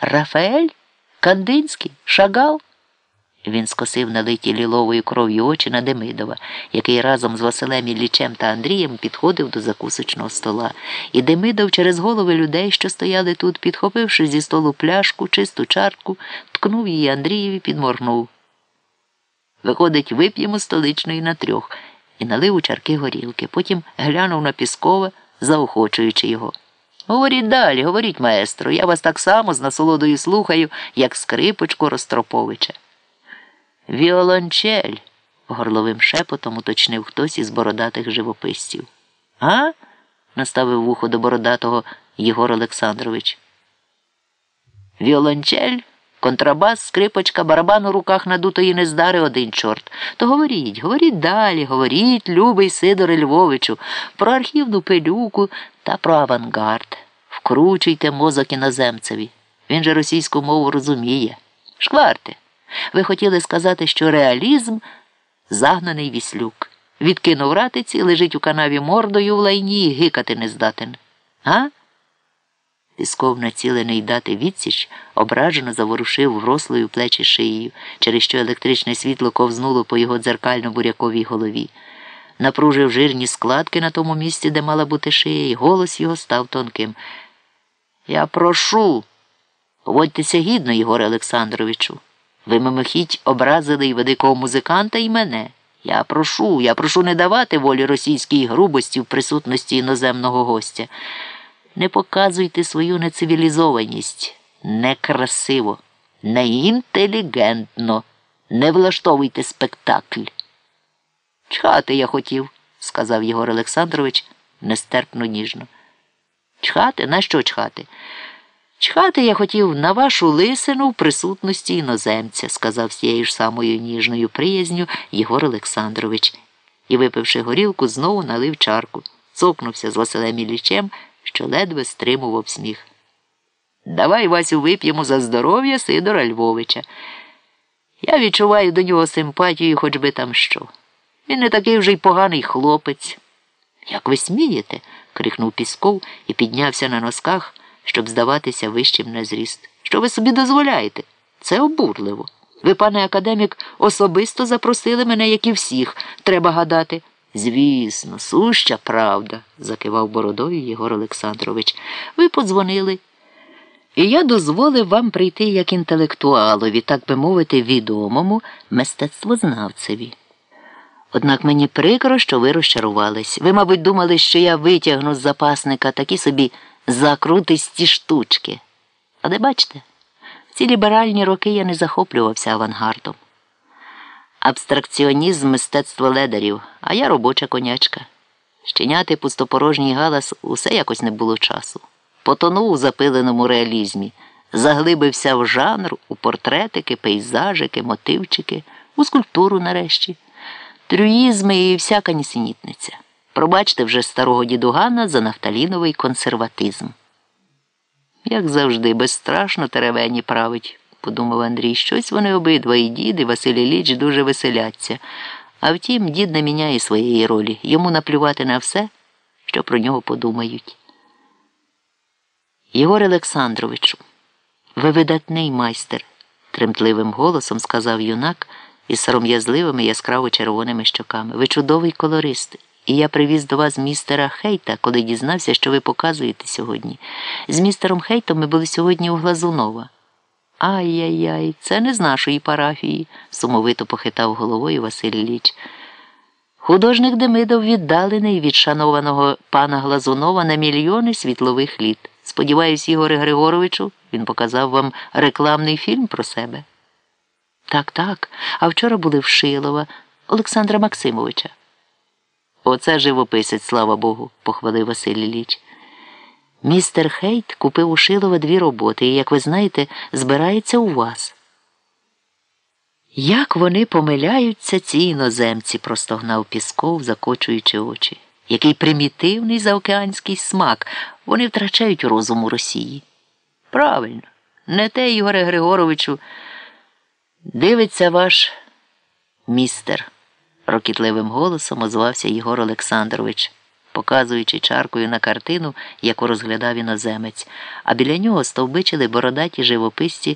Рафаель? Кандинський? Шагал? Він скосив налиті ліловою кров'ю очі на Демидова, який разом з Василем Іллічем та Андрієм підходив до закусочного стола. І Демидов через голови людей, що стояли тут, підхопивши зі столу пляшку, чисту чарку, ткнув її Андрієві, підморгнув. Виходить, вип'ємо столичної на 3, і налив у чарки горілки. Потім глянув на Піскова, заохочуючи його. Говоріть далі, говоріть, маестро, я вас так само з насолодою слухаю, як скрипочку Ростроповича. Віолончель, горловим шепотом уточнив хтось із бородатих живописців. А? Наставив вухо до бородатого Єгор Олександрович. Віолончель, контрабас, скрипочка, барабан у руках надутої нездари один чорт. То говоріть, говоріть далі, говоріть, любий Сидоре Львовичу, про архівну пилюку та про авангард. Вкручуйте мозок іноземцеві. Він же російську мову розуміє. Шкварте. Ви хотіли сказати, що реалізм – загнаний віслюк. Відкинув ратиці, лежить у канаві мордою в лайні і гикати не здатен. А? Пісков, націлений дати відсіч, ображено заворушив врослою плечі шиєю, через що електричне світло ковзнуло по його дзеркально-буряковій голові. Напружив жирні складки на тому місці, де мала бути шия, і голос його став тонким. Я прошу, поводьтеся гідно, Єгоре Олександровичу. Ви мимохідь образили і великого музиканта, і мене. Я прошу не давати волі російській грубості в присутності іноземного гостя. Не показуйте свою нецивілізованість, некрасиво, неінтелігентно, не влаштовуйте спектакль. Чхати я хотів, сказав Єгор Олександрович нестерпно ніжно. Чхати? На що чхати? Чхати я хотів на вашу лисину в присутності іноземця, сказав з тією ж самою ніжною приязню Єгор Олександрович. І, випивши горілку, знову налив чарку, цокнувся з Василем Іллічем, що ледве стримував сміх. Давай, Васю, вип'ємо за здоров'я Сидора Львовича. Я відчуваю до нього симпатію, хоч би там що. Він не такий вже й поганий хлопець. Як ви смієте? Крикнув Пісков і піднявся на носках, щоб здаватися вищим на зріст. Що ви собі дозволяєте? Це обурливо. Ви, пане академік, особисто запросили мене, як і всіх, треба гадати. Звісно, суща правда, закивав бородою Єгор Олександрович. Ви подзвонили, і я дозволив вам прийти як інтелектуалові, так би мовити, відомому мистецтвознавцеві. Однак мені прикро, що ви розчарувались. Ви, мабуть, думали, що я витягну з запасника такі собі закрутисті штучки. Але бачите, в ці ліберальні роки я не захоплювався авангардом. Абстракціонізм мистецтво ледарів, а я робоча конячка. Щеняти пустопорожній галас усе якось не було часу. Потонув у запиленому реалізмі, заглибився в жанр, у портретики, пейзажики, мотивчики, у скульптуру нарешті. Трюїзми і всяка нісенітниця. Пробачте вже старого дідугана за нафталіновий консерватизм. Як завжди, безстрашно теревені править, подумав Андрій. Щось вони обидва, і дід, і Василь Ілліч, дуже веселяться. А втім, дід не міняє своєї ролі. Йому наплювати на все, що про нього подумають. Єгор Олександровичу, ви видатний майстер, тремтливим голосом сказав юнак із сором'язливими яскраво-червоними щоками. Ви чудовий колорист. І я привіз до вас містера Хейта, коли дізнався, що ви показуєте сьогодні. З містером Хейтом ми були сьогодні у Глазунова. Ай-яй-яй, це не з нашої парафії, сумовито похитав головою Василь Ілліч. Художник Демидов віддалений від шанованого пана Глазунова на мільйони світлових літ. Сподіваюсь, Ігоре Григоровичу, він показав вам рекламний фільм про себе. Так, а вчора були в Шилова, Олександра Максимовича. Оце живописець, слава Богу, похвалив Василь Ілліч. Містер Хейт купив у Шилова 2 роботи і, як ви знаєте, збирається у вас. Як вони помиляються, ці іноземці, простогнав Пісков, закочуючи очі. Який примітивний заокеанський смак. Вони втрачають розум у Росії. Правильно. Не те, Ігоре Григоровичу. Дивиться ваш містер, рокітливим голосом озвався Єгор Олександрович. показуючи чаркою на картину, яку розглядав іноземець, а біля нього стовбичили бородаті живописці